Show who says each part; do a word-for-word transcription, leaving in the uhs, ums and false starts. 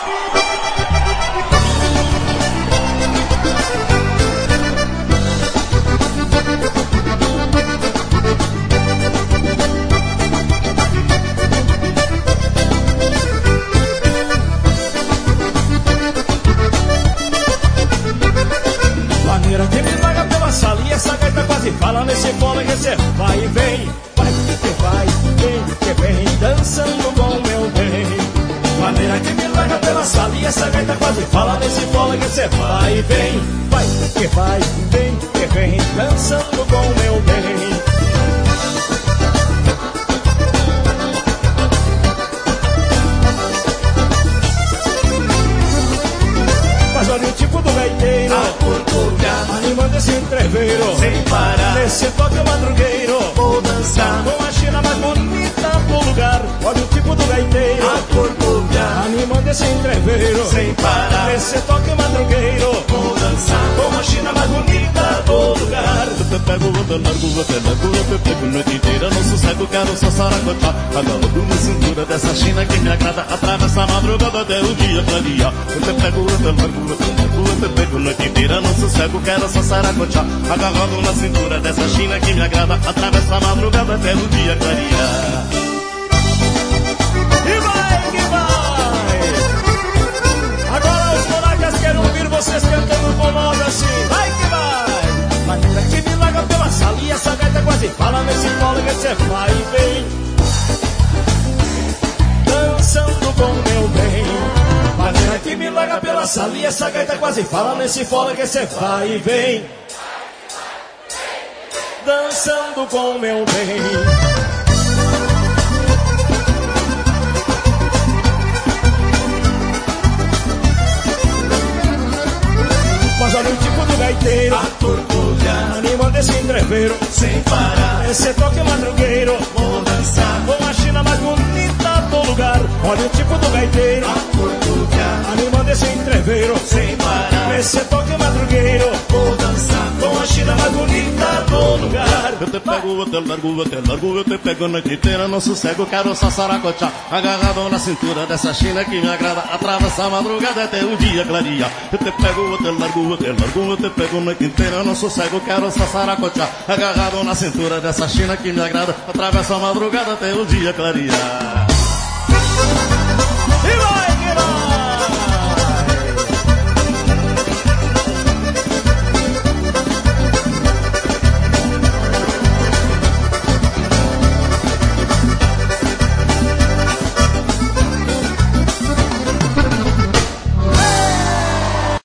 Speaker 1: Maneira que me larga pela sala e essa gaita quase fala nesse fole que cê vai e vem, vai que vai, vem que vem, dançando com meu bem. Maneira que me larga pela sala e essa gaita quase fala nesse fole que cê vai e vem, vai que vai, vem que vem, dançando com meu bem. Mas olha o tipo do gaiteiro,
Speaker 2: a portuga,
Speaker 1: animando esse entreveiro,
Speaker 2: sem parar,
Speaker 1: nesse toque madrugueiro,
Speaker 2: vou dançar
Speaker 1: com a China mais bonita do lugar. Olha o tipo do gaiteiro,
Speaker 2: a portuga,
Speaker 1: animando esse entreveiro,
Speaker 2: sem parar,
Speaker 1: nesse toque madrugueiro,
Speaker 2: vou dançar
Speaker 1: com a China mais bonita do lugar.
Speaker 3: Eu pego, eu largo, eu largo, eu pego noite inteira, não sossego, quero só saracotear. Agarrado na cintura dessa China que me agrada, atravessa a madrugada até o dia clarear. Eu pego, eu largo, eu largo, eu pego noite inteira, não sossego, quero só saracotear. Agarrado na cintura dessa China que me agrada, atravessa a madrugada até o dia clarear.
Speaker 1: E vai que vai! Agora os monarcas querem ouvir vocês cantando com nós assim. Vai que vai! Maneira que me larga pela sala e essa gaita quase fala nesse colo que cê vai e vem, dançando com meu bem. Maneira que me larga pela sala e essa gaita quase fala nesse fole que cê vai e vem, dançando com meu bem. Mas olha o tipo do gaiteiro,
Speaker 2: a portuga,
Speaker 1: animando esse entreveiro,
Speaker 2: sem parar,
Speaker 1: esse toque madrugueiro,
Speaker 2: vou dançar
Speaker 1: com a China mais bonita do lugar. Olha o tipo do gaiteiro,
Speaker 2: a portuga,
Speaker 1: animando esse entreveiro,
Speaker 2: sem parar,
Speaker 1: esse toque madrugueiro,
Speaker 2: vou dançar
Speaker 1: com a China mais bonita do lugar.
Speaker 3: Eu te pego, eu te largo, eu te largo, eu te pego a noite inteira, não sossego, quero só saracotear. Agarrado na cintura dessa China que me agrada, atravessa a madrugada até o dia clarear. Eu te pego, eu te largo, eu te largo, eu te pego a noite inteira, não sossego, quero só saracotear. Agarrado na cintura dessa China que me agrada, atravessa a madrugada até o dia clarear.